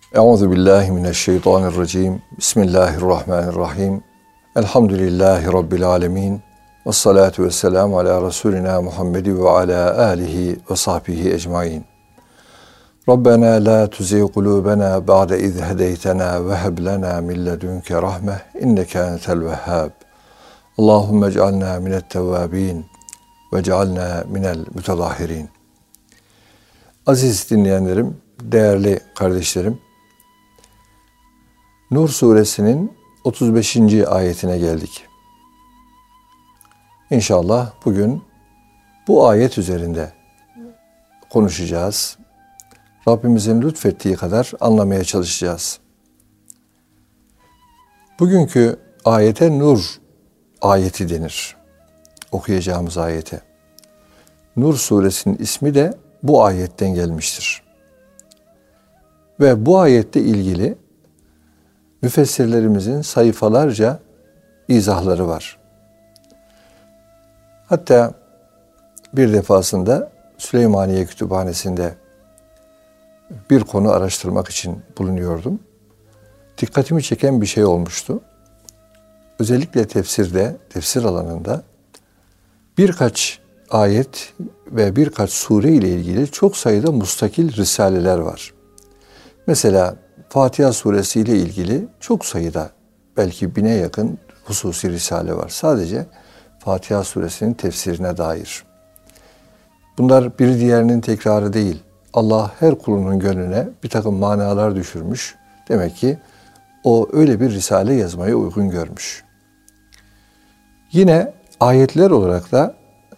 Euzubillahimineşşeytanirracim. Bismillahirrahmanirrahim. Elhamdülillahi Rabbil alemin. Vessalatu vesselamu ala Resulina Muhammedi ve ala alihi ve sahbihi ecmain. Rabbena la tuzigh kulubena ba'de iz hedeytena ve heb lena min ledunke rahme inneke entel vehhab. Allahumme ec'alna minet tevvabin ve ec'alna minel mütezahhirin. Aziz dinleyenlerim, değerli kardeşlerim, Nur suresinin 35. ayetine geldik. İnşallah bugün bu ayet üzerinde konuşacağız. Rabbimizin lütfettiği kadar anlamaya çalışacağız. Bugünkü ayete Nur ayeti denir. Okuyacağımız ayete. Nur suresinin ismi de bu ayetten gelmiştir. Ve bu ayette ilgili müfessirlerimizin sayfalarca izahları var. Hatta bir defasında Süleymaniye Kütüphanesi'nde bir konu araştırmak için bulunuyordum. Dikkatimi çeken bir şey olmuştu. Özellikle tefsir alanında birkaç ayet ve birkaç sure ile ilgili çok sayıda mustakil risaleler var. Mesela Fatiha suresi ile ilgili çok sayıda, belki 1000'e yakın hususi risale var. Sadece Fatiha suresinin tefsirine dair. Bunlar biri diğerinin tekrarı değil. Allah her kulunun gönlüne bir takım manalar düşürmüş. Demek ki o öyle bir risale yazmayı uygun görmüş. Yine ayetler olarak da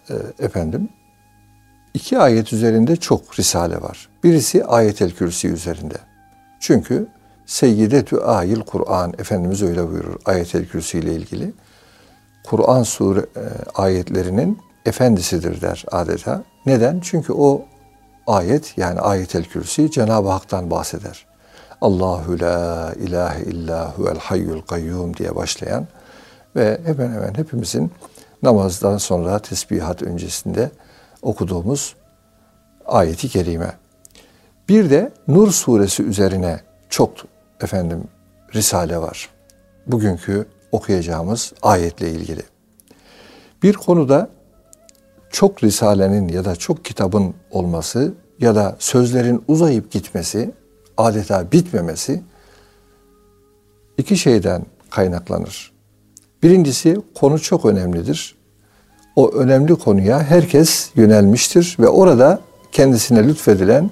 iki ayet üzerinde çok risale var. Birisi Ayet-el Kürsi üzerinde. Çünkü Seyyidetü Ayil Kur'an, Efendimiz öyle buyurur Ayet-el Kürsi ile ilgili. Kur'an ayetlerinin efendisidir der adeta. Neden? Çünkü o ayet, yani Ayet-el Kürsi Cenab-ı Hak'tan bahseder. Allahu la ilahe illa huvel hayyul kayyum diye başlayan ve hemen hepimizin namazdan sonra tesbihat öncesinde okuduğumuz ayeti kerime. Bir de Nur suresi üzerine çok risale var. Bugünkü okuyacağımız ayetle ilgili. Bir konuda çok risalenin ya da çok kitabın olması ya da sözlerin uzayıp gitmesi, adeta bitmemesi iki şeyden kaynaklanır. Birincisi, konu çok önemlidir. O önemli konuya herkes yönelmiştir ve orada kendisine lütfedilen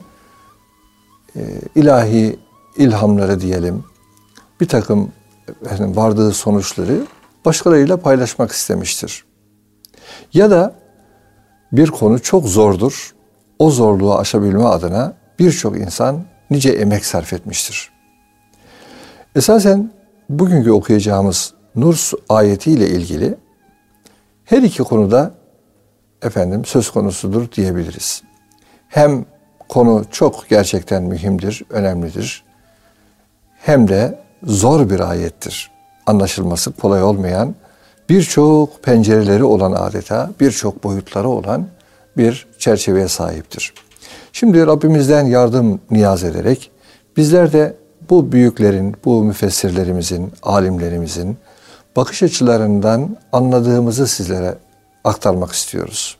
ilahi ilhamları diyelim, bir takım vardığı sonuçları başkalarıyla paylaşmak istemiştir. Ya da bir konu çok zordur. O zorluğu aşabilme adına birçok insan nice emek sarf etmiştir. Esasen bugünkü okuyacağımız Nur ayetiyle ilgili her iki konuda söz konusudur diyebiliriz. Hem konu çok gerçekten mühimdir, önemlidir. Hem de zor bir ayettir. Anlaşılması kolay olmayan, birçok pencereleri olan adeta, birçok boyutları olan bir çerçeveye sahiptir. Şimdi Rabbimizden yardım niyaz ederek bizler de bu büyüklerin, bu müfessirlerimizin, alimlerimizin bakış açılarından anladığımızı sizlere aktarmak istiyoruz.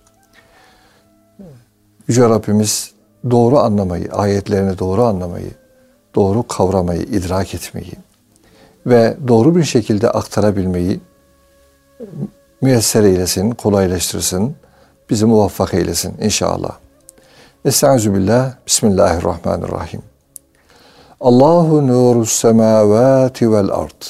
Yüce Rabbimiz doğru anlamayı, ayetlerini doğru anlamayı, doğru kavramayı, idrak etmeyi ve doğru bir şekilde aktarabilmeyi müyesser eylesin, kolaylaştırsın, bizi muvaffak eylesin inşallah. Estağfirullah, Bismillahirrahmanirrahim. Allahu nurus semavati vel ard.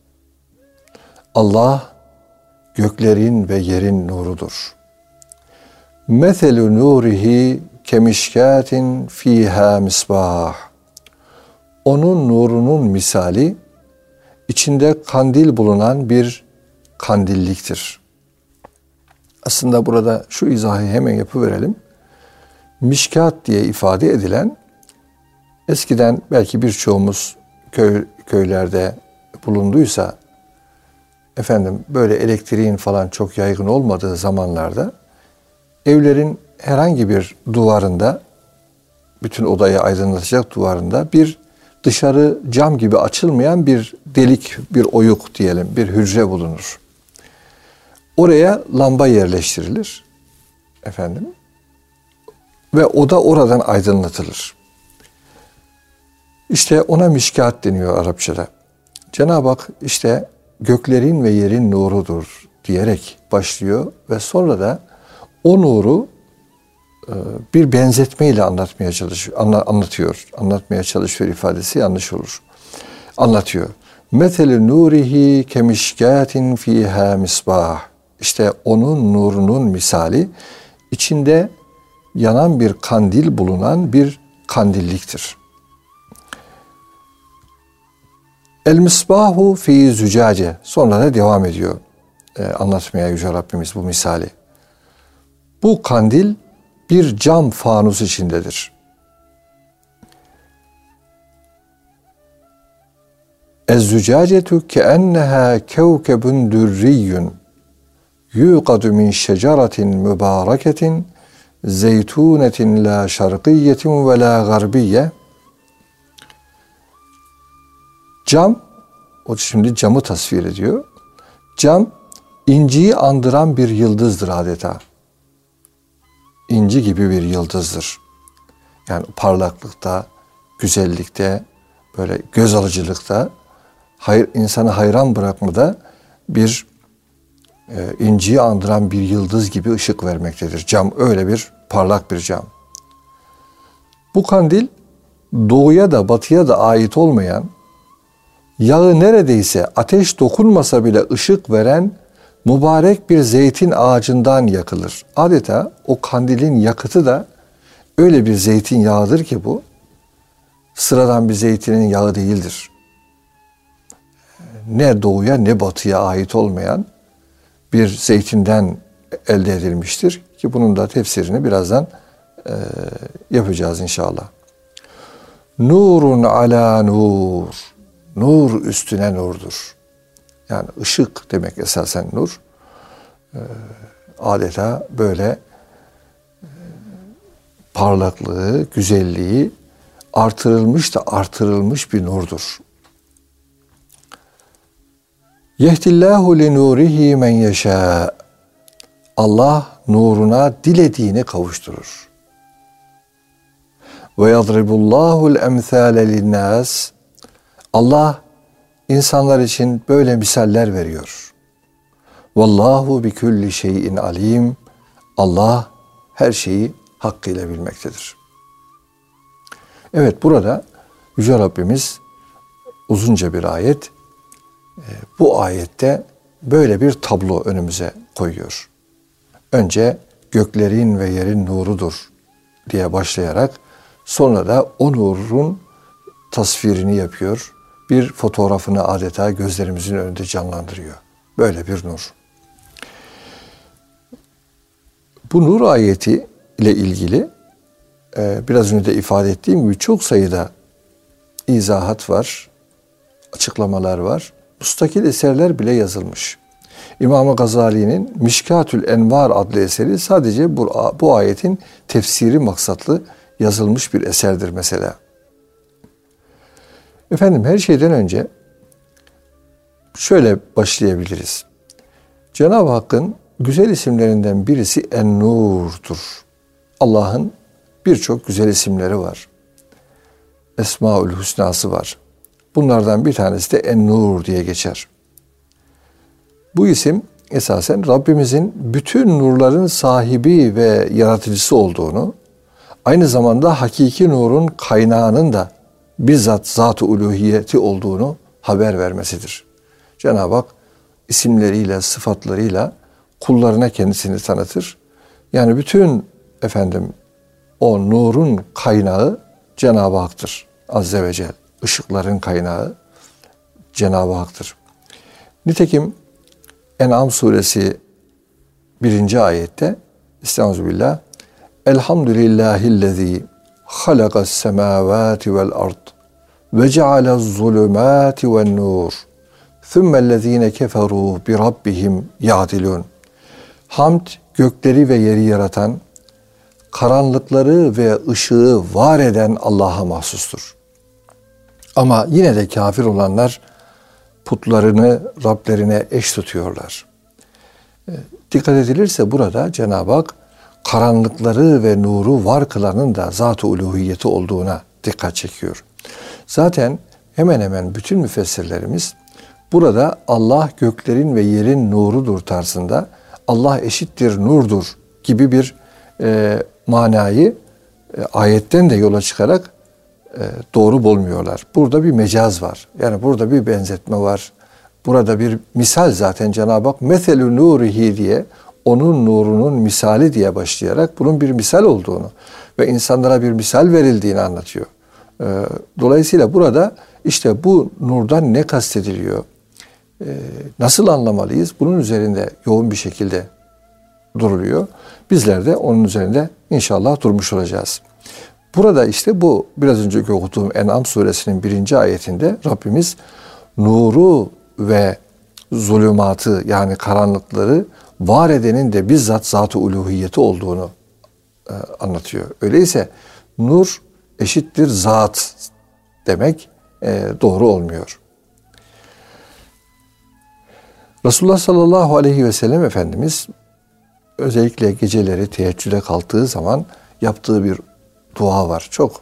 Allah göklerin ve yerin nurudur. Meselü nurihi kemişkatin fiha misbah. Onun nurunun misali içinde kandil bulunan bir kandilliktir. Aslında burada şu izahı hemen yapıverelim. Mişkat diye ifade edilen, eskiden belki birçoğumuz köylerde bulunduysa, böyle elektriğin falan çok yaygın olmadığı zamanlarda evlerin herhangi bir duvarında, bütün odayı aydınlatacak duvarında bir dışarı cam gibi açılmayan bir delik, bir oyuk diyelim, bir hücre bulunur. Oraya lamba yerleştirilir. Efendim. Ve oda oradan aydınlatılır. İşte ona mişkat deniyor Arapçada. Cenab-ı Hak işte göklerin ve yerin nurudur diyerek başlıyor ve sonra da o nuru bir benzetmeyle anlatmaya çalışıyor ifadesi yanlış olur. Anlatıyor. Metel nurihi kemişkatin fiha misbah. İşte onun nurunun misali içinde yanan bir kandil bulunan bir kandilliktir. El misbahu fi zücace. Sonra da devam ediyor anlatmaya Yüce Rabbimiz bu misali. Bu kandil bir cam fanus içindedir. Ez-zücacetu keenneha kevkebun dürriyyun yuqadu min şeceratin mübareketin zeytunetin la şarkiyyetin ve la garbiyye. Cam, o şimdi camı tasvir ediyor. Cam, inciyi andıran bir yıldızdır adeta. İnci gibi bir yıldızdır. Yani parlaklıkta, güzellikte, böyle göz alıcılıkta, insanı hayran bırakmada bir inciyi andıran bir yıldız gibi ışık vermektedir. Cam öyle bir parlak bir cam. Bu kandil doğuya da batıya da ait olmayan, yağı neredeyse ateş dokunmasa bile ışık veren mübarek bir zeytin ağacından yakılır. Adeta o kandilin yakıtı da öyle bir zeytin yağıdır ki bu sıradan bir zeytinin yağı değildir. Ne doğuya ne batıya ait olmayan bir zeytinden elde edilmiştir ki bunun da tefsirini birazdan yapacağız inşallah. Nurun ala nur. Nur üstüne nurdur. Yani ışık demek esasen nur. Adeta böyle parlaklığı, güzelliği artırılmış da artırılmış bir nurdur. Yehdillahu li nurihi men yeşâ. Allah nuruna dilediğini kavuşturur. Ve yadribullahul emthâle linnâs. Allah insanlar için böyle misaller veriyor. Vallahu bi kulli şeyin alim. Allah her şeyi hakkıyla bilmektedir. Evet, burada Yüce Rabbimiz uzunca bir ayet. Bu ayette böyle bir tablo önümüze koyuyor. Önce göklerin ve yerin nurudur diye başlayarak sonra da o nurun tasvirini yapıyor. Bir fotoğrafını adeta gözlerimizin önünde canlandırıyor. Böyle bir nur. Bu nur ayeti ile ilgili biraz önce de ifade ettiğim gibi çok sayıda izahat var, açıklamalar var. Müstakil eserler bile yazılmış. İmam-ı Gazali'nin Mişkatül Envar adlı eseri sadece bu ayetin tefsiri maksatlı yazılmış bir eserdir mesela. Efendim her şeyden önce şöyle başlayabiliriz. Cenab-ı Hakk'ın güzel isimlerinden birisi En-Nur'dur. Allah'ın birçok güzel isimleri var. Esmaül Hüsna'sı var. Bunlardan bir tanesi de En-Nur diye geçer. Bu isim esasen Rabbimizin bütün nurların sahibi ve yaratıcısı olduğunu, aynı zamanda hakiki nurun kaynağının da bizzat zat-ı uluhiyeti olduğunu haber vermesidir. Cenab-ı Hak isimleriyle, sıfatlarıyla kullarına kendisini tanıtır. Yani bütün o nurun kaynağı Cenab-ı Hak'tır. Azze ve Celle. Işıkların kaynağı Cenab-ı Hak'tır. Nitekim En'am suresi 1. ayette Estağfirullah. Elhamdülillahillezî halakas semâvâti vel ard ve cealez zulümâti ven nur thummellezîne keferû bi rabbihim ya'dilûn. Hamd gökleri ve yeri yaratan, karanlıkları ve ışığı var eden Allah'a mahsustur. Ama yine de kafir olanlar putlarını Rablerine eş tutuyorlar. Dikkat edilirse burada Cenab-ı Hak karanlıkları ve nuru var kılanın da zat-ı uluhiyeti olduğuna dikkat çekiyor. Zaten hemen hemen bütün müfessirlerimiz burada Allah göklerin ve yerin nurudur tarzında, Allah eşittir nurdur gibi bir manayı ayetten de yola çıkarak doğru bulmuyorlar. Burada bir mecaz var. Yani burada bir benzetme var. Burada bir misal zaten Cenab-ı Hak meselü nurihi diye, onun nurunun misali diye başlayarak bunun bir misal olduğunu ve insanlara bir misal verildiğini anlatıyor. Dolayısıyla burada işte bu nurdan ne kastediliyor? Nasıl anlamalıyız? Bunun üzerinde yoğun bir şekilde duruluyor. Bizler de onun üzerinde inşallah durmuş olacağız. Burada işte bu biraz önceki okuduğum En'am suresinin 1. ayetinde Rabbimiz nuru ve zulümatı yani karanlıkları var edenin de bizzat zat-ı uluhiyeti olduğunu anlatıyor. Öyleyse nur eşittir zat demek doğru olmuyor. Resulullah sallallahu aleyhi ve sellem Efendimiz özellikle geceleri teheccüde kalktığı zaman yaptığı bir dua var. Çok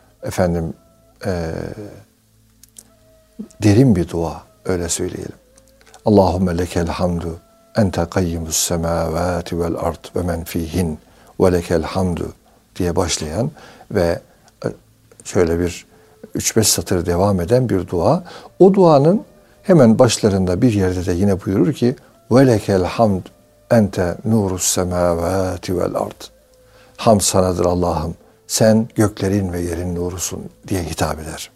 derin bir dua, öyle söyleyelim. Allahümme lekel hamdu ente kayyimus semavati vel ard ve men fihin ve lekel hamdu diye başlayan ve şöyle bir 3-5 satır devam eden bir dua. O duanın hemen başlarında bir yerde de yine buyurur ki ve lekel hamd ente nurus semavati vel ard. Hamd sanadır Allah'ım. Sen göklerin ve yerin nurusun diye hitap eder.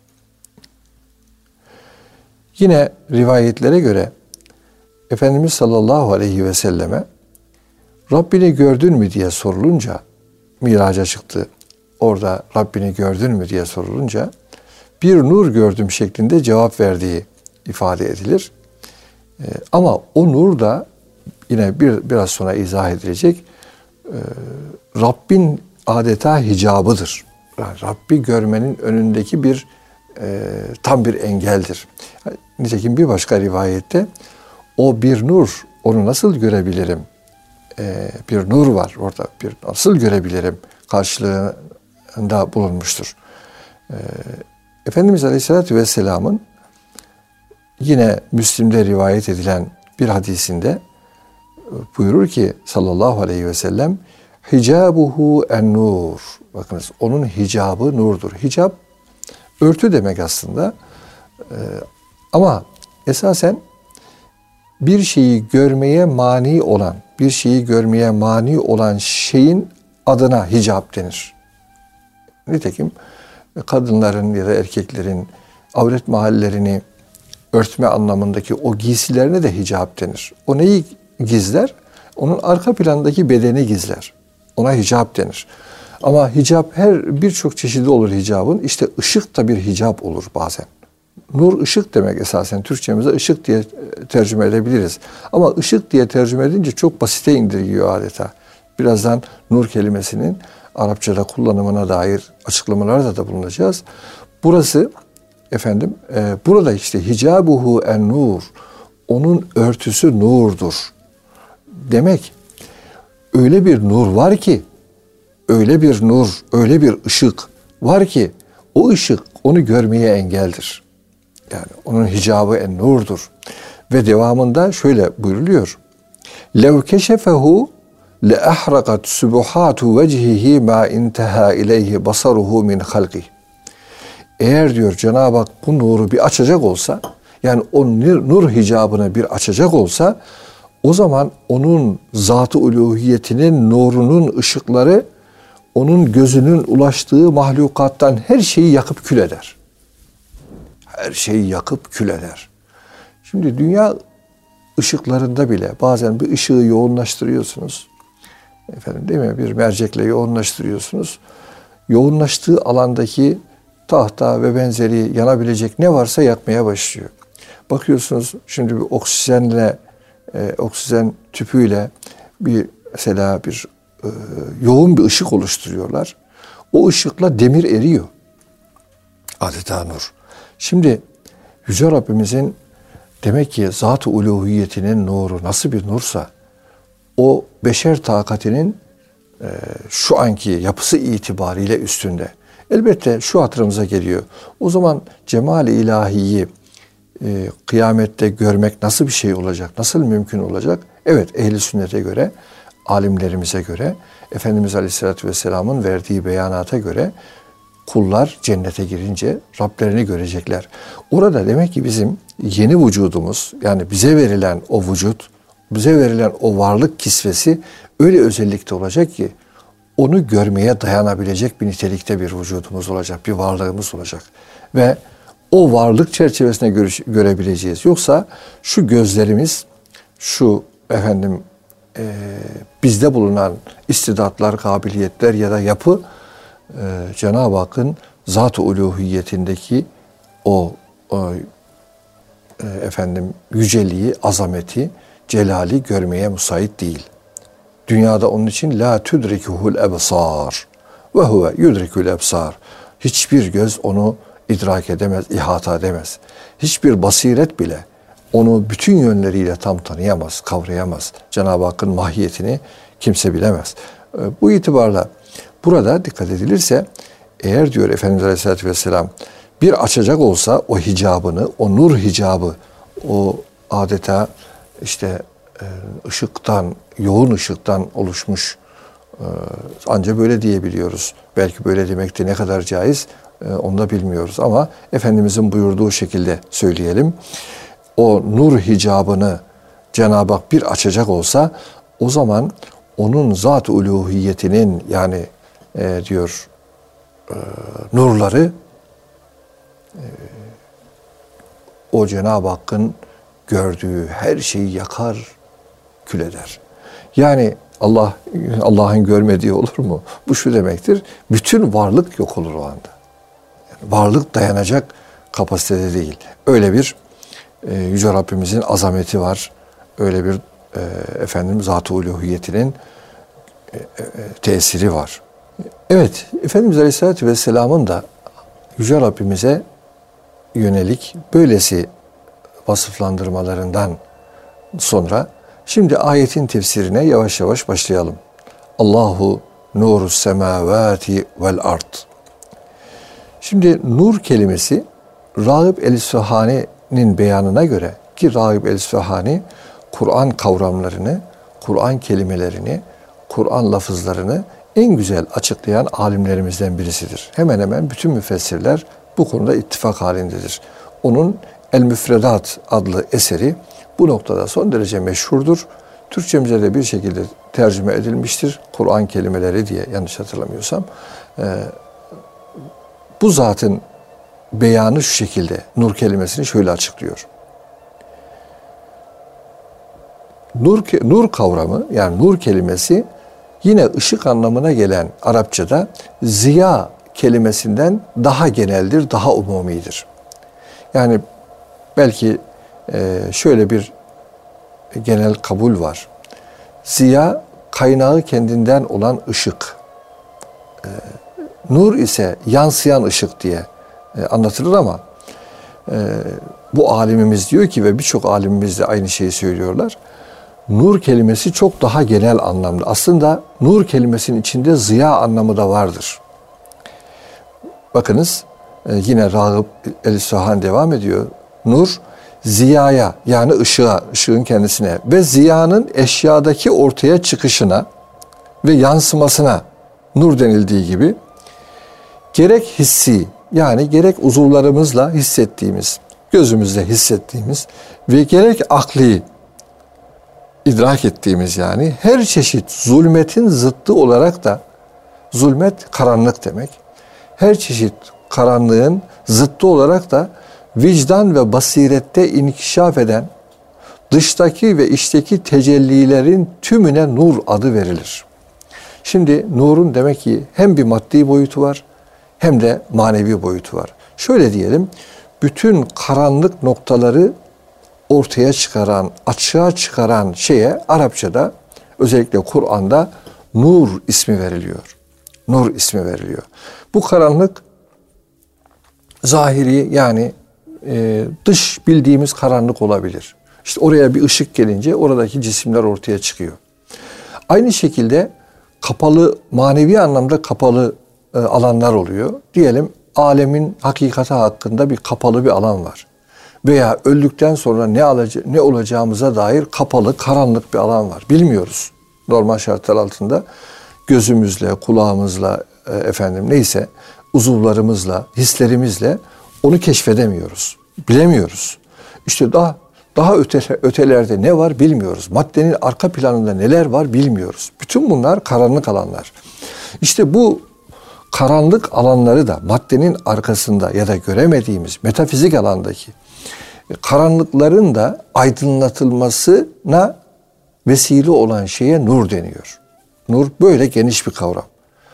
Yine rivayetlere göre Efendimiz sallallahu aleyhi ve selleme Rabbini gördün mü diye sorulunca, miraca çıktı. Orada Rabbini gördün mü diye sorulunca bir nur gördüm şeklinde cevap verdiği ifade edilir. Ama o nur da yine biraz sonra izah edilecek Rabbin adeta hicabıdır. Yani Rabbi görmenin önündeki bir tam bir engeldir. Nitekim bir başka rivayette o bir nur, onu nasıl görebilirim? Bir nur var orada, bir nasıl görebilirim karşılığında bulunmuştur. Efendimiz Aleyhisselatü Vesselam'ın yine Müslim'de rivayet edilen bir hadisinde buyurur ki sallallahu aleyhi ve sellem hicabuhu en nur. Bakınız onun hicabı nurdur. Hicab örtü demek aslında. Ama esasen bir şeyi görmeye mani olan şeyin adına hicab denir. Nitekim kadınların ya da erkeklerin avret mahallerini örtme anlamındaki o giysilerine de hicab denir. O neyi gizler? Onun arka plandaki bedeni gizler. Ona hicab denir. Ama hicab birçok çeşidi olur hicabın. İşte ışık da bir hicab olur bazen. Nur ışık demek esasen. Türkçemize ışık diye tercüme edebiliriz. Ama ışık diye tercüme edince çok basite indirgiyor adeta. Birazdan nur kelimesinin Arapçada kullanımına dair açıklamalarda da bulunacağız. Burası burada işte hicabuhu en nur. Onun örtüsü nurdur. Demek öyle bir nur var ki, öyle bir nur, öyle bir ışık var ki o ışık onu görmeye engeldir. Yani onun hicabı en nurdur. Ve devamında şöyle buyruluyor. لَوْ كَشَفَهُ لَأَحْرَقَتْ سُبُحَاتُ وَجْهِهِ مَا اِنْتَهَا اِلَيْهِ بَصَرُهُ مِنْ خَلْقِهِ. Eğer diyor Cenab-ı Hak bu nuru bir açacak olsa, yani o nur hicabını bir açacak olsa, o zaman onun zat-ı uluhiyetinin nurunun ışıkları onun gözünün ulaştığı mahlukattan her şeyi yakıp kül eder. Her şeyi yakıp kül eder. Şimdi dünya ışıklarında bile bazen bir ışığı yoğunlaştırıyorsunuz. Değil mi? Bir mercekle yoğunlaştırıyorsunuz. Yoğunlaştığı alandaki tahta ve benzeri yanabilecek ne varsa yakmaya başlıyor. Bakıyorsunuz şimdi bir oksijen tüpüyle mesela bir yoğun bir ışık oluşturuyorlar. O ışıkla demir eriyor. Adeta nur. Şimdi Yüce Rabbimizin demek ki zat-ı uluhiyetinin nuru nasıl bir nursa o beşer takatinin şu anki yapısı itibariyle üstünde. Elbette şu hatırımıza geliyor. O zaman cemal-i ilahiyi kıyamette görmek nasıl bir şey olacak? Nasıl mümkün olacak? Evet, ehli sünnete göre, alimlerimize göre, Efendimiz Aleyhisselatü Vesselam'ın verdiği beyanata göre kullar cennete girince Rablerini görecekler. Orada demek ki bizim yeni vücudumuz, yani bize verilen o vücut, bize verilen o varlık kisvesi öyle özellikte olacak ki onu görmeye dayanabilecek bir nitelikte bir vücudumuz olacak, bir varlığımız olacak. Ve o varlık çerçevesinde görebileceğiz. Yoksa şu gözlerimiz, şu bizde bulunan istidatlar, kabiliyetler ya da yapı Cenab-ı Hakk'ın zat-ı uluhiyetindeki o yüceliği, azameti, celali görmeye müsait değil. Dünyada onun için la tudrikuhul ebsar ve huve yudrikul ebsar. Hiçbir göz onu idrak edemez, ihata edemez. Hiçbir basiret bile onu bütün yönleriyle tam tanıyamaz, kavrayamaz. Cenab-ı Hakk'ın mahiyetini kimse bilemez. Bu itibarla burada dikkat edilirse, eğer diyor Efendimiz Aleyhisselatü Vesselam bir açacak olsa o hicabını, o nur hicabı, o adeta işte ışıktan, yoğun ışıktan oluşmuş, ancak böyle diyebiliyoruz. Belki böyle demek de ne kadar caiz onu da bilmiyoruz ama Efendimizin buyurduğu şekilde söyleyelim. O nur hicabını Cenab-ı Hak bir açacak olsa o zaman onun zat-ı uluhiyetinin yani diyor nurları o Cenab-ı Hakk'ın gördüğü her şeyi yakar, kül eder. Yani Allah'ın görmediği olur mu? Bu şu demektir. Bütün varlık yok olur o anda. Yani varlık dayanacak kapasitede değil. Öyle bir Yüce Rabbimizin azameti var. Öyle bir Zat-ı Uluhiyetinin tesiri var. Evet, Efendimiz Aleyhisselatü Vesselam'ın da Yüce Rabbimize yönelik böylesi vasıflandırmalarından sonra şimdi ayetin tefsirine yavaş yavaş başlayalım. Allahu nurus semavati vel ard. Şimdi nur kelimesi Râgib el-İsfahani'nin beyanına göre, ki Râgib el-İsfahani Kur'an kavramlarını, Kur'an kelimelerini, Kur'an lafızlarını en güzel açıklayan alimlerimizden birisidir. Hemen hemen bütün müfessirler bu konuda ittifak halindedir. Onun El-Müfredat adlı eseri bu noktada son derece meşhurdur. Türkçemize de bir şekilde tercüme edilmiştir. Kur'an kelimeleri diye, yanlış hatırlamıyorsam. Bu zatın beyanı şu şekilde, nur kelimesini şöyle açıklıyor. Nur kavramı, yani nur kelimesi yine ışık anlamına gelen Arapçada ziya kelimesinden daha geneldir, daha umumidir. Yani belki şöyle bir genel kabul var. Ziya kaynağı kendinden olan ışık. Nur ise yansıyan ışık diye anlatılır ama bu alimimiz diyor ki ve birçok alimimiz de aynı şeyi söylüyorlar. Nur kelimesi çok daha genel anlamda. Aslında nur kelimesinin içinde ziya anlamı da vardır. Bakınız yine Râgib el-İsfahani devam ediyor. Nur ziyaya, yani ışığa, ışığın kendisine ve ziyanın eşyadaki ortaya çıkışına ve yansımasına nur denildiği gibi gerek hissi, yani gerek uzuvlarımızla hissettiğimiz, gözümüzle hissettiğimiz ve gerek akli idrak ettiğimiz, yani her çeşit zulmetin zıttı olarak da, zulmet karanlık demek, her çeşit karanlığın zıttı olarak da vicdan ve basirette inkişaf eden dıştaki ve içteki tecellilerin tümüne nur adı verilir. Şimdi nurun demek ki hem bir maddi boyutu var hem de manevi boyutu var. Şöyle diyelim, bütün karanlık noktaları ortaya çıkaran, açığa çıkaran şeye Arapçada, özellikle Kur'an'da nur ismi veriliyor. Nur ismi veriliyor. Bu karanlık zahiri yani dış bildiğimiz karanlık olabilir. İşte oraya bir ışık gelince oradaki cisimler ortaya çıkıyor. Aynı şekilde kapalı, manevi anlamda kapalı alanlar oluyor. Diyelim alemin hakikati hakkında bir kapalı bir alan var. Veya öldükten sonra ne olacağımıza dair kapalı, karanlık bir alan var. Bilmiyoruz. Normal şartlar altında gözümüzle, kulağımızla, neyse uzuvlarımızla, hislerimizle onu keşfedemiyoruz. Bilemiyoruz. İşte daha ötelerde ne var bilmiyoruz. Maddenin arka planında neler var bilmiyoruz. Bütün bunlar karanlık alanlar. İşte bu karanlık alanları da maddenin arkasında ya da göremediğimiz metafizik alandaki karanlıkların da aydınlatılmasına vesile olan şeye nur deniyor. Nur böyle geniş bir kavram.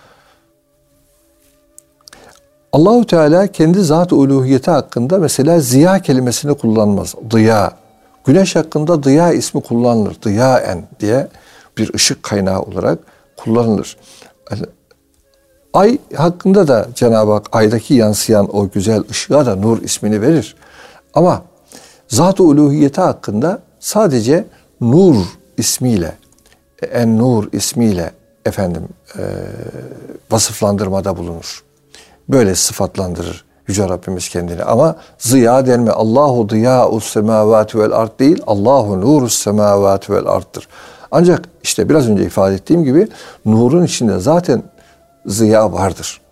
Allahu Teala kendi zat-ı uluhiyeti hakkında mesela ziya kelimesini kullanmaz. Dıya. Güneş hakkında dıya ismi kullanılır. Dıyaen diye bir ışık kaynağı olarak kullanılır. Ay hakkında da Cenab-ı Hak aydaki yansıyan o güzel ışığa da nur ismini verir. Ama zat-ı uluhiyeti hakkında sadece nur ismiyle, en-nur ismiyle vasıflandırmada bulunur. Böyle sıfatlandırır Yüce Rabbimiz kendini. Ama ziya denme. Allahu diyâ'us semâvâti vel ard değil. Allahu nurus semâvâti vel ard'dır. Ancak işte biraz önce ifade ettiğim gibi nurun içinde zaten ziya vardır.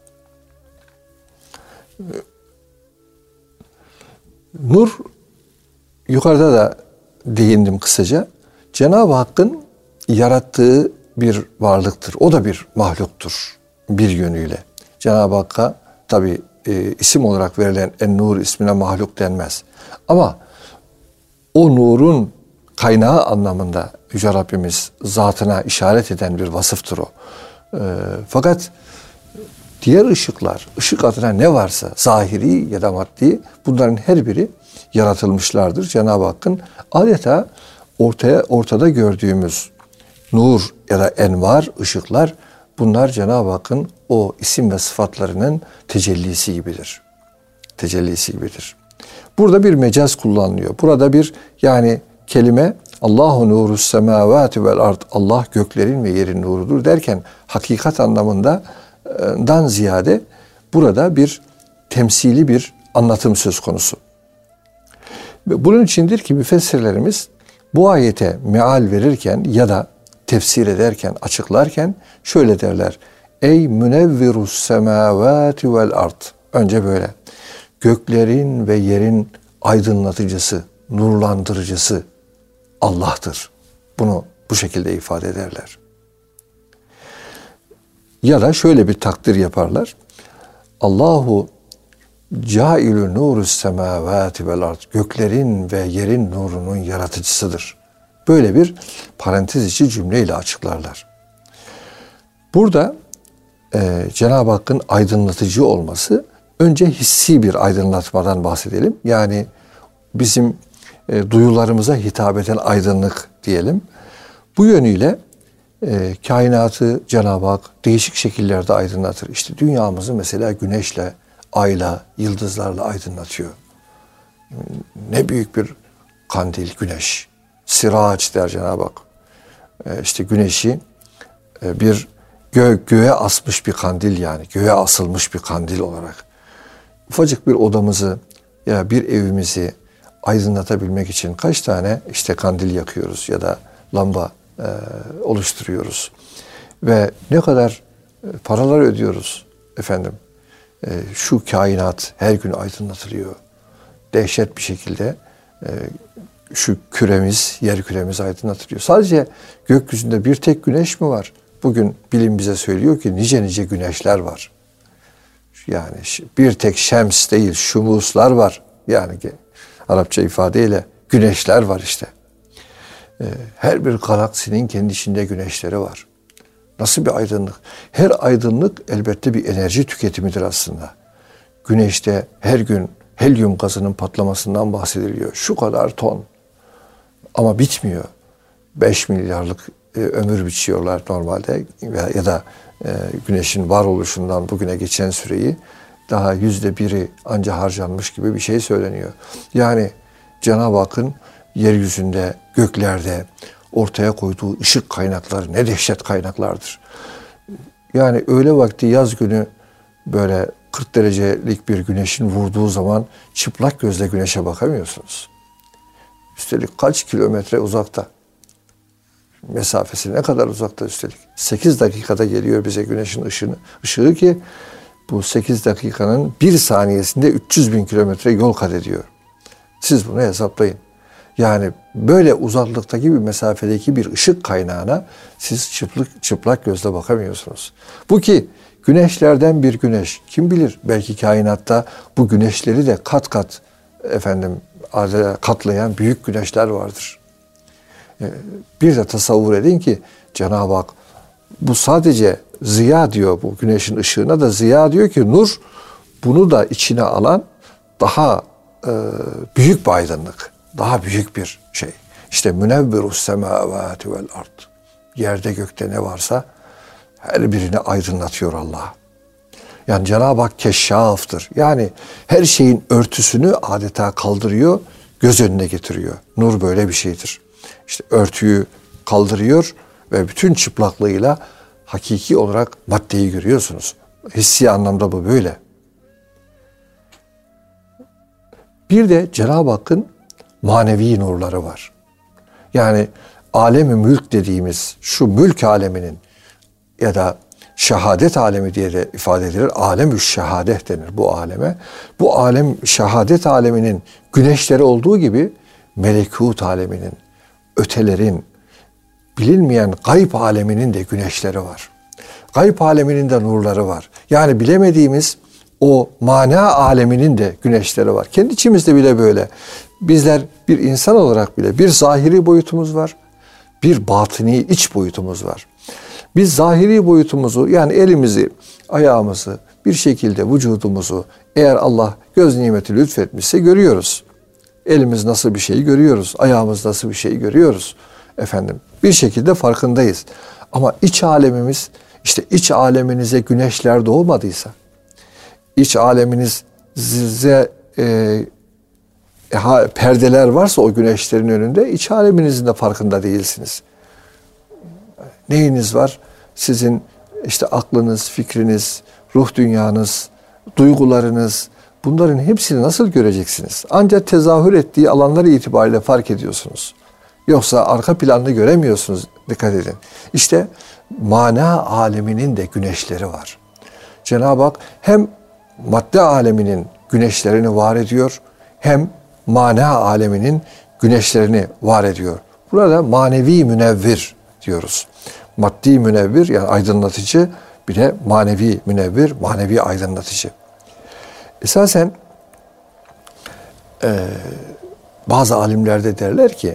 Nur, yukarıda da değindim kısaca. Cenab-ı Hakk'ın yarattığı bir varlıktır. O da bir mahluktur bir yönüyle. Cenab-ı Hakk'a tabi isim olarak verilen en-nur ismine mahluk denmez. Ama o nurun kaynağı anlamında Yüce Rabbimiz zatına işaret eden bir vasıftır o. Fakat diğer ışıklar, ışık adına ne varsa zahiri ya da maddi bunların her biri yaratılmışlardır. Cenab-ı Hakk'ın adeta ortada gördüğümüz nur ya da envar, ışıklar bunlar Cenab-ı Hakk'ın o isim ve sıfatlarının tecellisi gibidir. Tecellisi gibidir. Burada bir mecaz kullanılıyor. Burada bir yani kelime Allahu nurus semavati vel ard. Allah göklerin ve yerin nurudur derken hakikat anlamından ziyade burada bir temsili bir anlatım söz konusu. Bunun içindir ki müfessirlerimiz bu ayete meal verirken ya da tefsir ederken, açıklarken şöyle derler. Ey münevvirus semavati vel ard. Önce böyle. Göklerin ve yerin aydınlatıcısı, nurlandırıcısı Allah'tır. Bunu bu şekilde ifade ederler. Ya da şöyle bir takdir yaparlar. Allahu cailü nurus semavati vel ard. Göklerin ve yerin nurunun yaratıcısıdır. Böyle bir parantez içi cümleyle açıklarlar. Burada Cenab-ı Hakk'ın aydınlatıcı olması, önce hissi bir aydınlatmadan bahsedelim. Yani bizim duyularımıza hitap eden aydınlık diyelim. Bu yönüyle kainatı Cenab-ı Hak değişik şekillerde aydınlatır. İşte dünyamızı mesela güneşle, ayla, yıldızlarla aydınlatıyor. Ne büyük bir kandil güneş. Siraç der Cenab-ı Hak. İşte güneşi bir göğe asmış bir kandil yani. Göğe asılmış bir kandil olarak. Ufacık bir odamızı ya bir evimizi aydınlatabilmek için kaç tane işte kandil yakıyoruz ya da lamba oluşturuyoruz. Ve ne kadar paralar ödüyoruz efendim. Şu kainat her gün aydınlatılıyor. Dehşet bir şekilde şu küremiz, yer küremiz aydınlatılıyor. Sadece gökyüzünde bir tek güneş mi var? Bugün bilim bize söylüyor ki nice güneşler var. Yani bir tek şems değil, şumuslar var. Yani Arapça ifadeyle güneşler var işte. Her bir galaksinin kendi içinde güneşleri var. Nasıl bir aydınlık? Her aydınlık elbette bir enerji tüketimidir aslında. Güneşte her gün helyum gazının patlamasından bahsediliyor. Şu kadar ton. Ama bitmiyor. 5 milyarlık ömür biçiyorlar normalde ya da güneşin varoluşundan bugüne geçen süreyi daha %1'i anca harcanmış gibi bir şey söyleniyor. Yani Cenab-ı Hakk'ın yeryüzünde, göklerde ortaya koyduğu ışık kaynakları ne dehşet kaynaklardır. Yani öğle vakti yaz günü böyle 40 derecelik bir güneşin vurduğu zaman çıplak gözle güneşe bakamıyorsunuz. Üstelik kaç kilometre uzakta. Mesafesi ne kadar uzakta üstelik. 8 dakikada geliyor bize güneşin ışığı ki bu 8 dakikanın 1 saniyesinde 300 bin kilometre yol kat ediyor. Siz bunu hesaplayın. Yani böyle uzaklıktaki bir mesafedeki bir ışık kaynağına siz çıplak gözle bakamıyorsunuz. Bu ki güneşlerden bir güneş. Kim bilir belki kainatta bu güneşleri de kat kat katlayan büyük güneşler vardır. Bir de tasavvur edin ki Cenab-ı Hak bu sadece ziya diyor, bu güneşin ışığına da ziya diyor ki nur, bunu da içine alan daha büyük bir aydınlık, daha büyük bir şey. İşte münevvirus semavati vel ard. Yerde gökte ne varsa her birini aydınlatıyor Allah. Yani Cenab-ı Hak keşşaftır. Yani her şeyin örtüsünü adeta kaldırıyor, göz önüne getiriyor. Nur böyle bir şeydir. İşte örtüyü kaldırıyor ve bütün çıplaklığıyla hakiki olarak maddeyi görüyorsunuz. Hissi anlamda bu böyle. Bir de Cenab-ı Hakk'ın manevi nurları var. Yani alem-i mülk dediğimiz şu mülk aleminin ya da şehadet alemi diye de ifade edilir. Alem-ü şehadet denir bu aleme. Bu alem şehadet aleminin güneşleri olduğu gibi melekut aleminin, ötelerin, bilinmeyen gayb aleminin de güneşleri var. Gayb aleminin de nurları var. Yani bilemediğimiz o mana aleminin de güneşleri var. Kendi içimizde bile böyle. Bizler bir insan olarak bile bir zahiri boyutumuz var. Bir batini iç boyutumuz var. Biz zahiri boyutumuzu yani elimizi, ayağımızı, bir şekilde vücudumuzu eğer Allah göz nimeti lütfetmişse görüyoruz. Elimiz nasıl bir şey görüyoruz. Ayağımız nasıl bir şey görüyoruz. Bir şekilde farkındayız. Ama iç alemimiz, işte iç aleminize güneşler doğmadıysa, iç aleminize perdeler varsa o güneşlerin önünde iç aleminizin de farkında değilsiniz. Neyiniz var? Sizin işte aklınız, fikriniz, ruh dünyanız, duygularınız, bunların hepsini nasıl göreceksiniz? Ancak tezahür ettiği alanlar itibariyle fark ediyorsunuz. Yoksa arka planını göremiyorsunuz. Dikkat edin. İşte mana aleminin de güneşleri var. Cenab-ı Hak hem madde aleminin güneşlerini var ediyor, hem mana aleminin güneşlerini var ediyor. Burada manevi münevvir diyoruz. Maddi münevvir yani aydınlatıcı, bir de manevi münevvir, manevi aydınlatıcı. Esasen bazı alimler de derler ki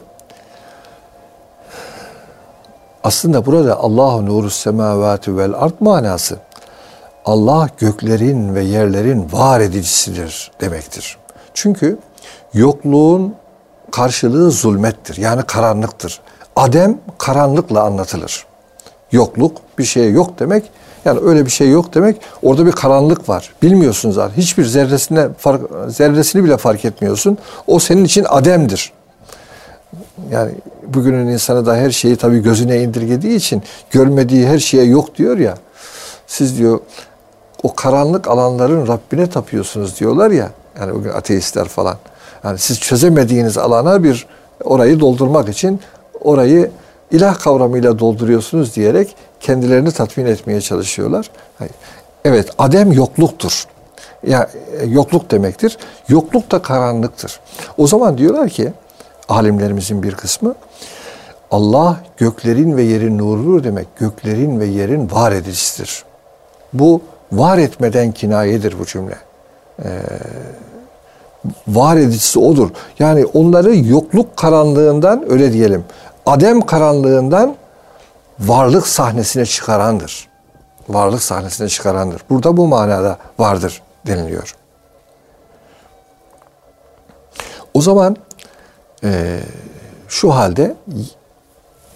aslında burada Allahu nurus semavati vel ard manası Allah göklerin ve yerlerin var edicisidir demektir. Çünkü yokluğun karşılığı zulmettir. Yani karanlıktır. Adem karanlıkla anlatılır. Yokluk bir şey yok demek. Yani öyle bir şey yok demek. Orada bir karanlık var. Bilmiyorsun zaten. Hiçbir zerresini bile fark etmiyorsun. O senin için ademdir. Yani bugünün insanı da her şeyi tabii gözüne indirgediği için görmediği her şeye yok diyor ya. Siz diyor o karanlık alanların Rabbine tapıyorsunuz diyorlar ya. Yani bugün ateistler falan. Yani siz çözemediğiniz alana orayı doldurmak için orayı ilah kavramıyla dolduruyorsunuz diyerek kendilerini tatmin etmeye çalışıyorlar. Evet, adem yokluktur. Ya yokluk demektir. Yokluk da karanlıktır. O zaman diyorlar ki alimlerimizin bir kısmı Allah göklerin ve yerin nurudur demek. Göklerin ve yerin var edicisidir. Bu var etmeden kinayedir bu cümle. Var edicisi odur. Yani onları yokluk karanlığından öyle diyelim. Adem karanlığından varlık sahnesine çıkarandır. Varlık sahnesine çıkarandır. Burada bu manada vardır deniliyor. O zaman şu halde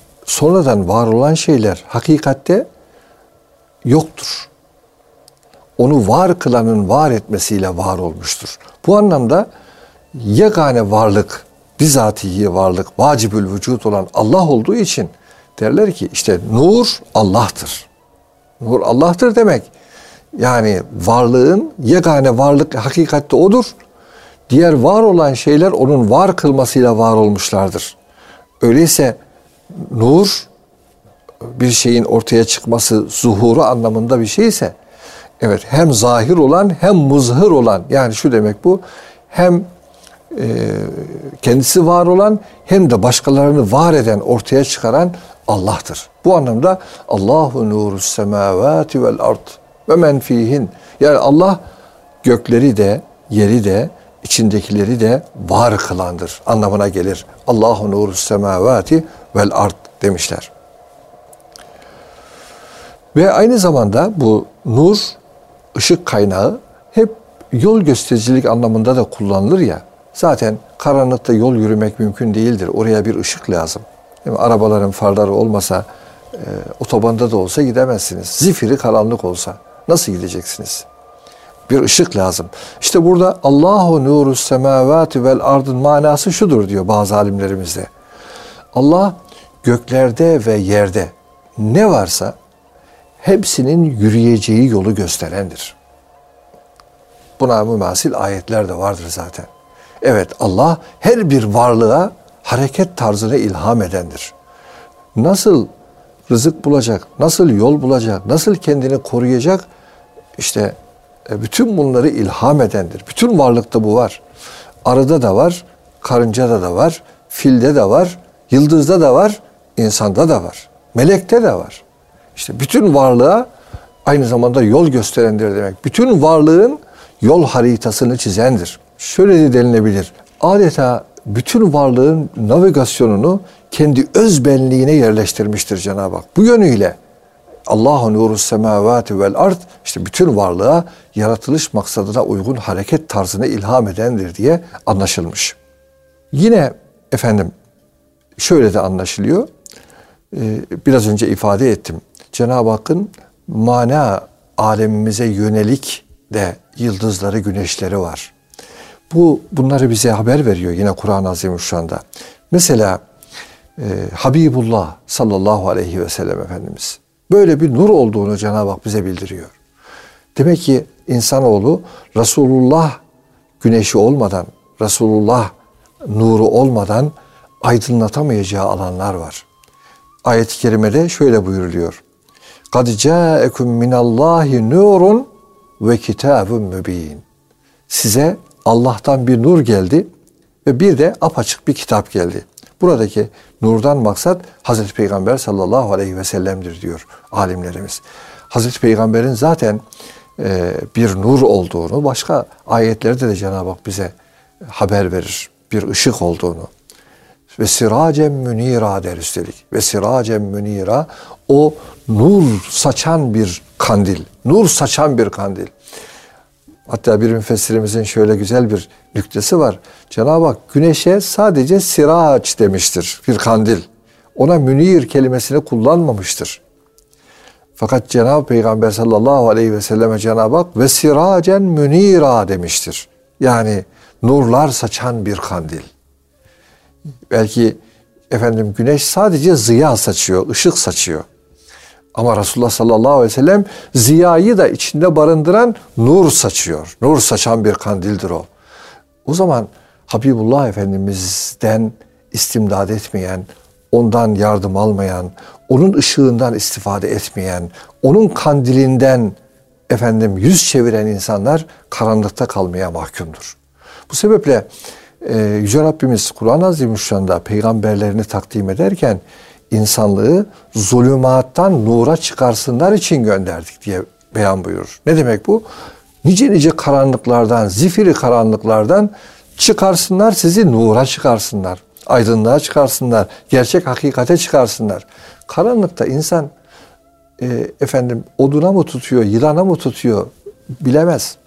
sonradan var olan şeyler hakikatte yoktur. onu var kılanın var etmesiyle var olmuştur. Bu anlamda yegane varlık, bizatihi varlık, vacibül vücut olan Allah olduğu için derler ki işte nur Allah'tır. Nur Allah'tır demek. Yani varlığın yegane varlık hakikatte odur. Diğer var olan şeyler onun var kılmasıyla var olmuşlardır. Öyleyse nur bir şeyin ortaya çıkması, zuhuru anlamında bir şeyse, evet, hem zahir olan hem muzhır olan, yani şu demek bu, hem kendisi var olan hem de başkalarını var eden, ortaya çıkaran Allah'tır. Bu anlamda Allahu nurus semavati vel ard ve men fihin. Yani Allah gökleri de, yeri de, içindekileri de var kılandır anlamına gelir. Allahu nurus semavati vel ard demişler. Ve aynı zamanda bu nur, ışık kaynağı hep yol göstericilik anlamında da kullanılır ya. Zaten karanlıkta yol yürümek mümkün değildir. Oraya bir ışık lazım. Yani arabaların farları olmasa, otobanda da olsa gidemezsiniz. Zifiri karanlık olsa nasıl gideceksiniz? Bir ışık lazım. İşte burada Allahu nurus semavati vel ardın manası şudur diyor bazı alimlerimiz de. Allah göklerde ve yerde ne varsa hepsinin yürüyeceği yolu gösterendir. Buna mümasil ayetler de vardır zaten. Evet, Allah her bir varlığa hareket tarzını ilham edendir. Nasıl rızık bulacak, nasıl yol bulacak, nasıl kendini koruyacak, işte bütün bunları ilham edendir. Bütün varlıkta bu var. Arıda da var, karıncada da var, filde de var, yıldızda da var, insanda da var, melekte de var. İşte bütün varlığa aynı zamanda yol gösterendir demek. Bütün varlığın yol haritasını çizendir. Şöyle de denilebilir. Adeta bütün varlığın navigasyonunu kendi öz benliğine yerleştirmiştir Cenab-ı Hak. Bu yönüyle Allahu nurus semavati vel ard, işte bütün varlığa yaratılış maksadına uygun hareket tarzını ilham edendir diye anlaşılmış. Yine efendim şöyle de anlaşılıyor. Biraz önce ifade ettim. Cenab-ı Hakk'ın mana alemimize yönelik de yıldızları, güneşleri var. Bunları bize haber veriyor yine Kur'an-ı Azimüşşan'da. Mesela Habibullah sallallahu aleyhi ve sellem Efendimiz böyle bir nur olduğunu Cenab-ı Hak bize bildiriyor. Demek ki insanoğlu Resulullah güneşi olmadan, Resulullah nuru olmadan aydınlatamayacağı alanlar var. Ayet-i kerimede şöyle buyuruluyor. قَدْ جَاءَكُمْ مِنَ اللّٰهِ نُورٌ وَكِتَابٌ مُب۪ينٌ. Size Allah'tan bir nur geldi ve bir de apaçık bir kitap geldi. Buradaki nurdan maksat Hazreti Peygamber sallallahu aleyhi ve sellem'dir diyor alimlerimiz. Hazreti Peygamber'in zaten bir nur olduğunu başka ayetlerde de Cenab-ı Hak bize haber verir. Bir ışık olduğunu. Ve siracen münira der üstelik. Ve siracen münira, o nur saçan bir kandil. Nur saçan bir kandil. Hatta bir müfessirimizin şöyle güzel bir nüktesi var. Cenab-ı Hak güneşe sadece siraç demiştir. Bir kandil. Ona münir kelimesini kullanmamıştır. Fakat Cenab-ı Peygamber sallallahu aleyhi ve selleme Cenab-ı Hak ve siracen münira demiştir. Yani nurlar saçan bir kandil. Belki efendim güneş sadece ziya saçıyor, ışık saçıyor. Ama Resulullah sallallahu aleyhi ve sellem ziyayı da içinde barındıran nur saçıyor. Nur saçan bir kandildir o. O zaman Habibullah Efendimiz'den istimdad etmeyen, ondan yardım almayan, onun ışığından istifade etmeyen, onun kandilinden efendim yüz çeviren insanlar karanlıkta kalmaya mahkumdur. Bu sebeple Yüce Rabbimiz Kur'an-ı Azimüşşan'da peygamberlerini takdim ederken insanlığı zulümattan nura çıkarsınlar için gönderdik diye beyan buyurur. Ne demek bu? Nice nice karanlıklardan, zifiri karanlıklardan çıkarsınlar, sizi nura çıkarsınlar, aydınlığa çıkarsınlar, gerçek hakikate çıkarsınlar. Karanlıkta insan oduna mı tutuyor, yılana mı tutuyor bilemez.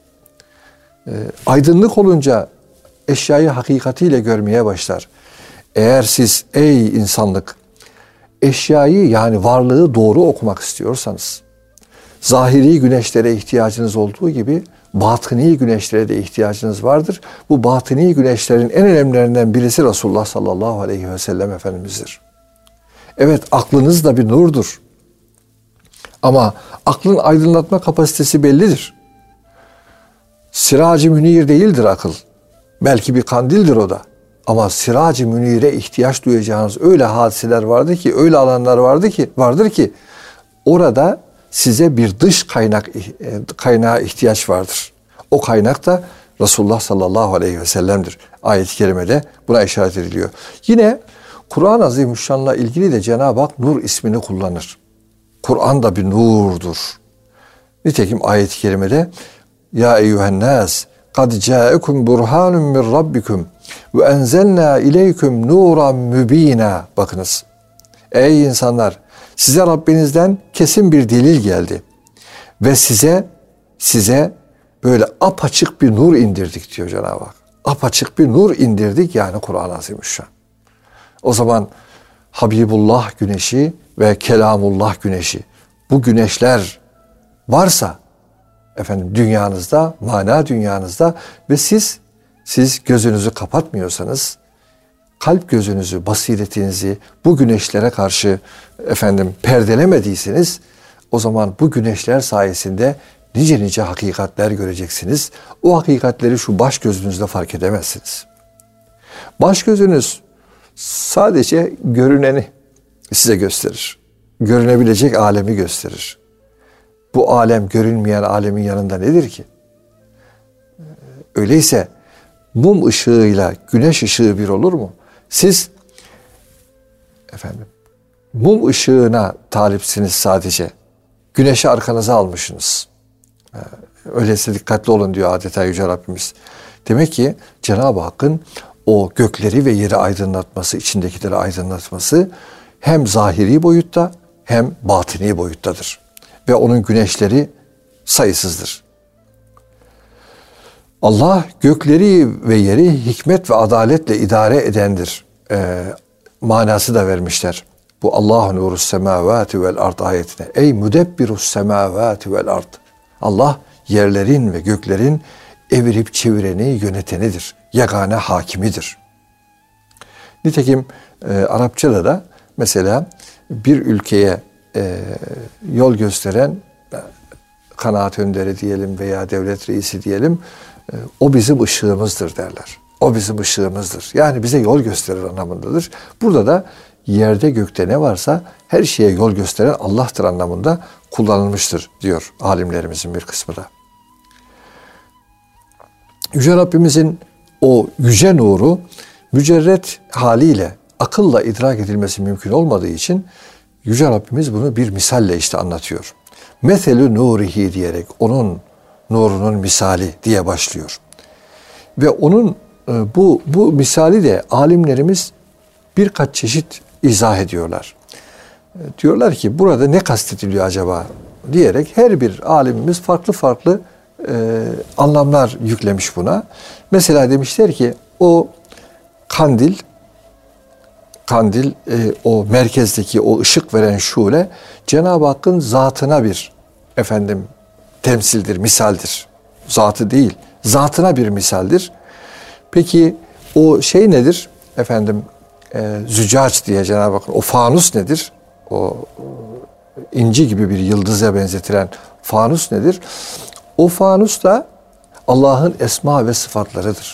Aydınlık olunca eşyayı hakikatiyle görmeye başlar. Eğer siz ey insanlık eşyayı yani varlığı doğru okumak istiyorsanız, Zahiri güneşlere ihtiyacınız olduğu gibi batıni güneşlere de ihtiyacınız vardır. Bu batıni güneşlerin en önemlilerinden birisi Resulullah sallallahu aleyhi ve sellem Efendimiz'dir. Evet, aklınız da bir nurdur. Ama aklın aydınlatma kapasitesi bellidir. Sirac-ı münir değildir akıl. Belki bir kandildir o da. Ama Sirac-ı münire ihtiyaç duyacağınız öyle hadiseler vardır ki, öyle alanlar vardır ki orada size bir dış kaynağa ihtiyaç vardır. O kaynak da Resulullah sallallahu aleyhi ve sellem'dir. Ayet-i kerimede buna işaret ediliyor. Yine Kur'an-ı Azimüşşan'la ilgili de Cenab-ı Hak nur ismini kullanır. Kur'an da bir nurdur. Nitekim ayet-i kerimede Ya eyyühennâs kad câekum burhanun min rabbikum ve enzelnâ ileyküm nuran mübînâ. Bakınız. Ey insanlar, size Rabbinizden kesin bir delil geldi. Ve size böyle apaçık bir nur indirdik diyor Cenab-ı Hak. Apaçık bir nur indirdik, yani Kur'an-ı Azimüşşan. O zaman Habibullah güneşi ve Kelamullah güneşi, bu güneşler varsa efendim dünyanızda, mana dünyanızda ve siz gözünüzü kapatmıyorsanız, kalp gözünüzü, basiretinizi bu güneşlere karşı efendim perdelemediyseniz, o zaman bu güneşler sayesinde nice hakikatler göreceksiniz. O hakikatleri şu baş gözünüzle fark edemezsiniz. Baş gözünüz sadece görüneni size gösterir. Görünebilecek alemi gösterir. Bu alem görünmeyen alemin yanında nedir ki? Öyleyse mum ışığıyla güneş ışığı bir olur mu? Siz efendim mum ışığına talipsiniz sadece. Güneşi arkanıza almışsınız. Öyleyse dikkatli olun diyor adeta Yüce Rabbimiz. Demek ki Cenab-ı Hakk'ın o gökleri ve yeri aydınlatması, içindekileri aydınlatması hem zahiri boyutta hem batini boyuttadır. Ve onun güneşleri sayısızdır. Allah gökleri ve yeri hikmet ve adaletle idare edendir. Manası da vermişler. Bu Allahu nurus semavati vel ard ayetine. Ey müdebbirus semavati vel ard. Allah yerlerin ve göklerin evirip çevireni, yönetenidir. Yegane hakimidir. Nitekim Arapçada da mesela bir ülkeye yol gösteren kanaat önderi diyelim veya devlet reisi diyelim, o bizim ışığımızdır derler. O bizim ışığımızdır. Yani bize yol gösterir anlamındadır. Burada da yerde gökte ne varsa her şeye yol gösteren Allah'tır anlamında kullanılmıştır diyor alimlerimizin bir kısmı da. Yüce Rabbimizin o yüce nuru mücerret haliyle akılla idrak edilmesi mümkün olmadığı için Yüce Rabbimiz bunu bir misalle işte anlatıyor. Meselü nurihi diyerek onun nurunun misali diye başlıyor. Ve onun bu misali de alimlerimiz birkaç çeşit izah ediyorlar. Diyorlar ki burada ne kastediliyor acaba diyerek her bir alimimiz farklı anlamlar yüklemiş buna. Mesela demişler ki o kandil o merkezdeki o ışık veren şule Cenab-ı Hakk'ın zatına bir temsildir, misaldir. Zatı değil, zatına bir misaldir. Peki o şey nedir? Zücac diye Cenab-ı Hakk'ın o fanus nedir? O inci gibi bir yıldıza benzetilen fanus nedir? O fanus da Allah'ın esma ve sıfatlarıdır.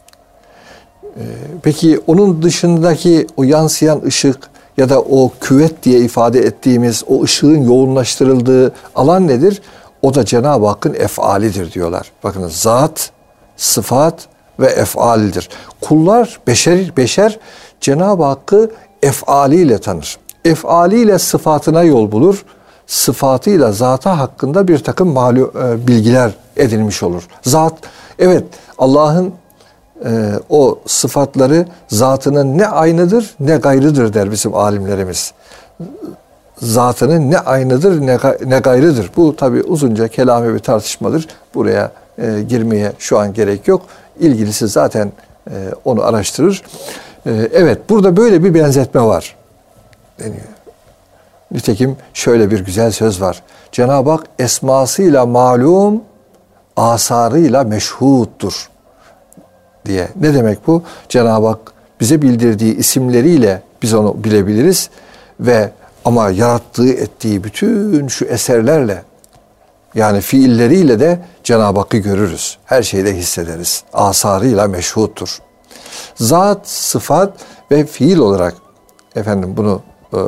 Peki onun dışındaki o yansıyan ışık ya da o küvet diye ifade ettiğimiz o ışığın yoğunlaştırıldığı alan nedir? O da Cenab-ı Hakk'ın efalidir diyorlar. Bakınız zat, sıfat ve efalidir. Kullar, beşer Cenab-ı Hakk'ı efaliyle tanır. Efaliyle sıfatına yol bulur. Sıfatıyla zata hakkında bir takım bilgiler edinmiş olur. Zat, evet Allah'ın o sıfatları zatının ne aynıdır ne gayrıdır der bizim alimlerimiz. Zatının ne aynıdır ne gayrıdır. Bu tabi uzunca kelami bir tartışmadır. Buraya girmeye şu an gerek yok. İlgilisi zaten onu araştırır. Evet, burada böyle bir benzetme var deniyor. Nitekim şöyle bir güzel söz var. Cenab-ı Hak esmasıyla malum, asarıyla meşhuttur diye. Ne demek bu? Cenab-ı Hak bize bildirdiği isimleriyle biz onu bilebiliriz ama yarattığı, ettiği bütün şu eserlerle, yani fiilleriyle de Cenab-ı Hakk'ı görürüz. Her şeyde hissederiz. Asarıyla meşhuttur. Zat, sıfat ve fiil olarak bunu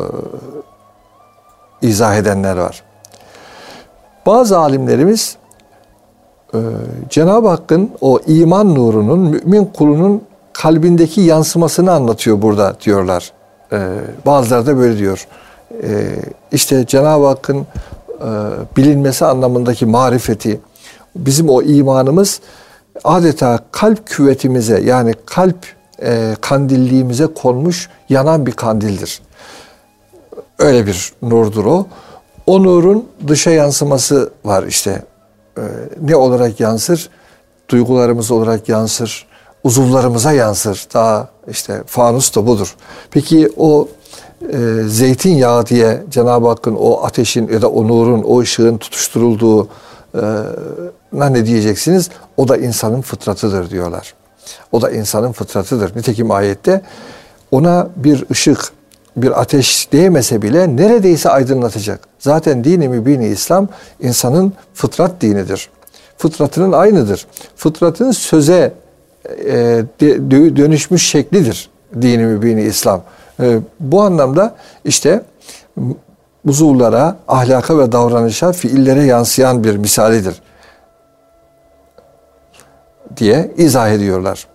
izah edenler var. Bazı alimlerimiz Cenab-ı Hakk'ın o iman nurunun mümin kulunun kalbindeki yansımasını anlatıyor burada diyorlar. Bazıları da böyle diyor. İşte Cenab-ı Hakk'ın bilinmesi anlamındaki marifeti, bizim o imanımız adeta kalp küvetimize, yani kalp kandilliğimize konmuş yanan bir kandildir. Öyle bir nurdur o. O nurun dışa yansıması var işte. Ne olarak yansır? Duygularımız olarak yansır. Uzuvlarımıza yansır. Daha işte fanus da budur. Peki o zeytinyağı diye Cenab-ı Hakk'ın o ateşin ya da o nurun, o ışığın tutuşturulduğu ne diyeceksiniz? O da insanın fıtratıdır diyorlar. O da insanın fıtratıdır. Nitekim ayette ona bir ışık, bir ateş değmese bile neredeyse aydınlatacak. Zaten dini mübini İslam insanın fıtrat dinidir. Fıtratının aynıdır. Fıtratın söze dönüşmüş şeklidir dini mübini İslam. Bu anlamda işte uzuvlara, ahlaka ve davranışa, fiillere yansıyan bir misalidir diye izah ediyorlar.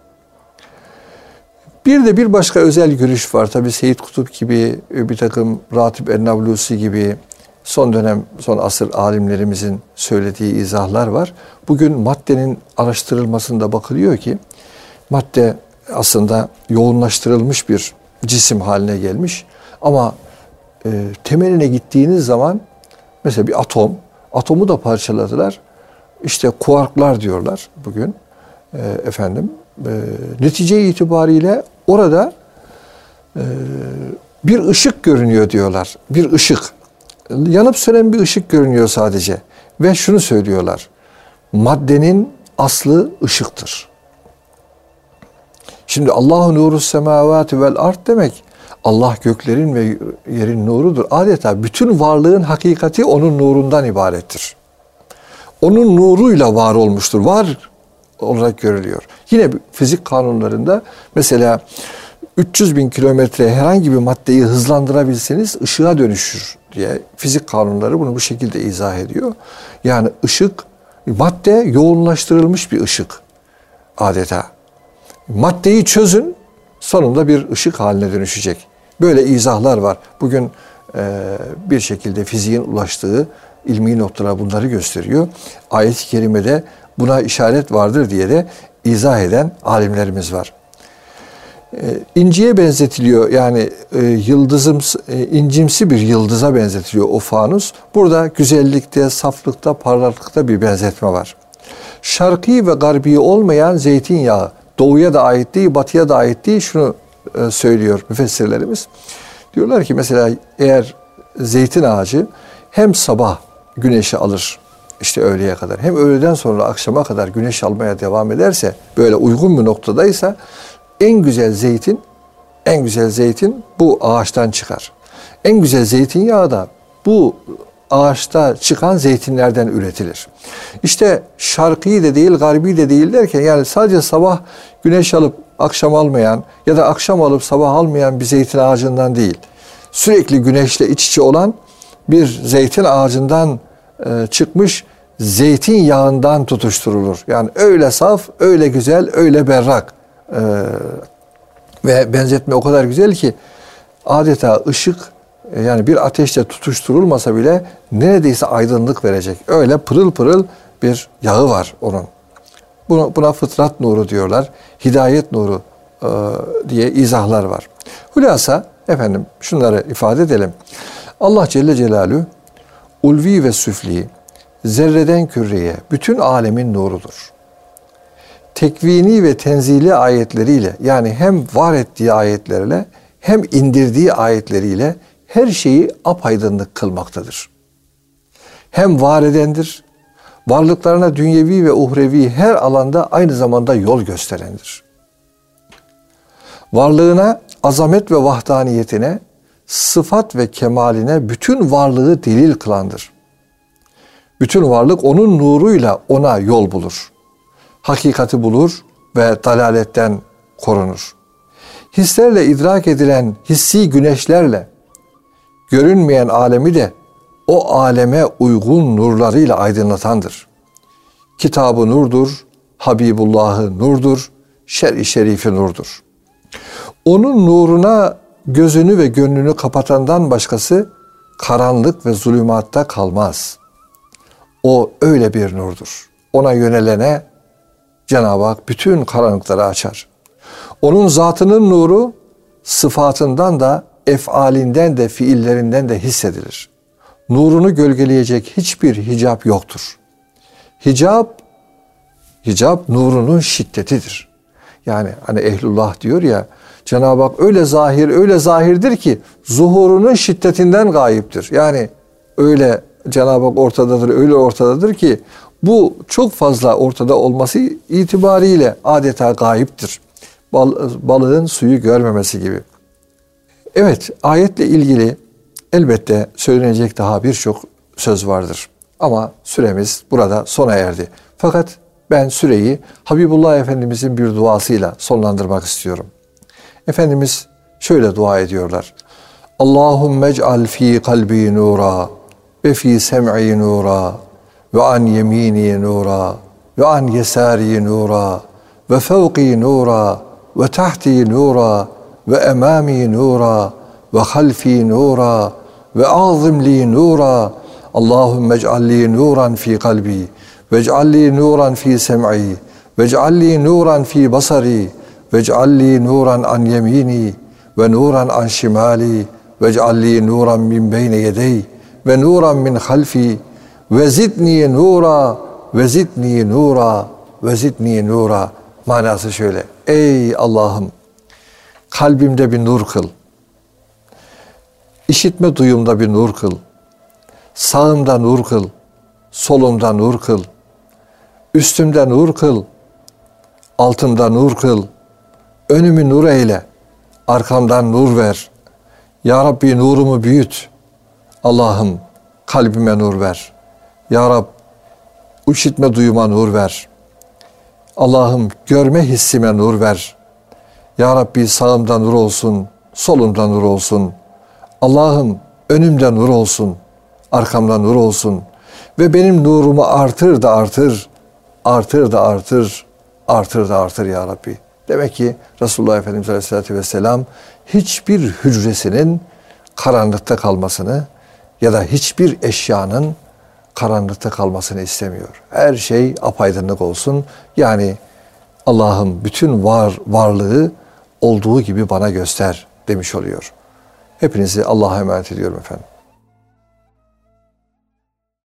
Bir başka özel görüş var. Tabi Seyyid Kutup gibi, bir takım Ratib el-Nablusi gibi son asır alimlerimizin söylediği izahlar var. Bugün maddenin araştırılmasında bakılıyor ki madde aslında yoğunlaştırılmış bir cisim haline gelmiş. Ama temeline gittiğiniz zaman mesela bir atomu da parçaladılar. İşte kuarklar diyorlar bugün. Netice itibariyle orada bir ışık görünüyor diyorlar. Bir ışık. Yanıp sönen bir ışık görünüyor sadece. Ve şunu söylüyorlar. Maddenin aslı ışıktır. Şimdi Allahu nurus semavati vel ard demek Allah göklerin ve yerin nurudur. Adeta bütün varlığın hakikati onun nurundan ibarettir. Onun nuruyla var olmuştur. Var olarak görülüyor. Yine fizik kanunlarında mesela 300 bin kilometre herhangi bir maddeyi hızlandırabilseniz ışığa dönüşür diye fizik kanunları bunu bu şekilde izah ediyor. Yani ışık, madde yoğunlaştırılmış bir ışık adeta. Maddeyi çözün, sonunda bir ışık haline dönüşecek. Böyle izahlar var. Bugün bir şekilde fiziğin ulaştığı ilmi noktalar bunları gösteriyor. Ayet-i kerimede buna işaret vardır diye de izah eden alimlerimiz var. İnciye benzetiliyor, yani incimsi bir yıldıza benzetiliyor o fanus. Burada güzellikte, saflıkta, parlaklıkta bir benzetme var. Şarkî ve garbi olmayan zeytinyağı, doğuya da ait değil, batıya da ait değil, şunu söylüyor müfessirlerimiz. Diyorlar ki mesela eğer zeytin ağacı hem sabah güneşi alır, işte öğleye kadar, hem öğleden sonra akşama kadar güneş almaya devam ederse, böyle uygun bir noktadaysa en güzel zeytin bu ağaçtan çıkar. En güzel zeytinyağı da bu ağaçta çıkan zeytinlerden üretilir. İşte şarkî de değil, garbi de değil derken, yani sadece sabah güneş alıp akşam almayan ya da akşam alıp sabah almayan bir zeytin ağacından değil, sürekli güneşle iç içe olan bir zeytin ağacından çıkmış zeytin yağından tutuşturulur. Yani öyle saf, öyle güzel, öyle berrak. Ve benzetme o kadar güzel ki adeta ışık, yani bir ateşle tutuşturulmasa bile neredeyse aydınlık verecek. Öyle pırıl pırıl bir yağı var onun. Buna fıtrat nuru diyorlar. Hidayet nuru diye izahlar var. Hulasa şunları ifade edelim. Allah Celle Celaluhu ulvi ve süfli, zerreden küreye bütün alemin nurudur. Tekvini ve tenzili ayetleriyle, yani hem var ettiği ayetlerle hem indirdiği ayetleriyle her şeyi apaydınlık kılmaktadır. Hem var edendir, varlıklarına dünyevi ve uhrevi her alanda aynı zamanda yol gösterendir. Varlığına, azamet ve vahdaniyetine, sıfat ve kemaline bütün varlığı delil kılandır. Bütün varlık onun nuruyla ona yol bulur. Hakikati bulur ve dalaletten korunur. Hislerle idrak edilen hissi güneşlerle görünmeyen alemi de o aleme uygun nurlarıyla aydınlatandır. Kitabı nurdur, Habibullah'ı nurdur, şer-i şerifi nurdur. Onun nuruna gözünü ve gönlünü kapatandan başkası karanlık ve zulümatta kalmaz. O öyle bir nurdur. Ona yönelene Cenab-ı Hak bütün karanlıkları açar. Onun zatının nuru sıfatından da, efalinden de, fiillerinden de hissedilir. Nurunu gölgeleyecek hiçbir hicap yoktur. Hicap nurunun şiddetidir. Yani hani ehlullah diyor ya, Cenab-ı Hak öyle zahirdir ki zuhurunun şiddetinden gayiptir. Yani öyle Cenab-ı Hak öyle ortadadır ki bu çok fazla ortada olması itibariyle adeta gayiptir. Balığın suyu görmemesi gibi. Evet, ayetle ilgili elbette söylenecek daha birçok söz vardır. Ama süremiz burada sona erdi. Fakat ben süreyi Habibullah Efendimizin bir duasıyla sonlandırmak istiyorum. Efendimiz şöyle dua ediyorlar. Allahümme ec'al fi kalbi nura ve fi sem'i nura ve an yemini nura ve an yesari nura ve fevki nura ve tahti nura ve emami nura ve halfi nura ve azim li nura. Allahümme ec'al li nuran fi kalbi ve ec'al li nuran fi sem'i ve ec'al li nuran fi basari ve ec'al li nuran an yemini ve nuran an şimali ve ec'al li nuran min beyne yedey ve nuran min halfi ve zidni nura ve zidni nura ve zidni nura. Manası şöyle: ey Allah'ım, kalbimde bir nur kıl, işitme duyumda bir nur kıl, sağımda nur kıl, solumda nur kıl, üstümde nur kıl, altımda nur kıl, önümü nur eyle, arkamdan nur ver. Ya Rabbi nurumu büyüt. Allah'ım kalbime nur ver. Ya Rab işitme duyuma nur ver. Allah'ım görme hissime nur ver. Ya Rabbi sağımda nur olsun, solumda nur olsun. Allah'ım önümde nur olsun, arkamda nur olsun. Ve benim nurumu artır da artır, artır da artır, artır da artır ya Rabbi. Demek ki Resulullah Efendimiz Aleyhisselatü Vesselam hiçbir hücresinin karanlıkta kalmasını ya da hiçbir eşyanın karanlıkta kalmasını istemiyor. Her şey apaydınlık olsun. Yani Allah'ım bütün varlığı olduğu gibi bana göster demiş oluyor. Hepinizi Allah'a emanet ediyorum efendim.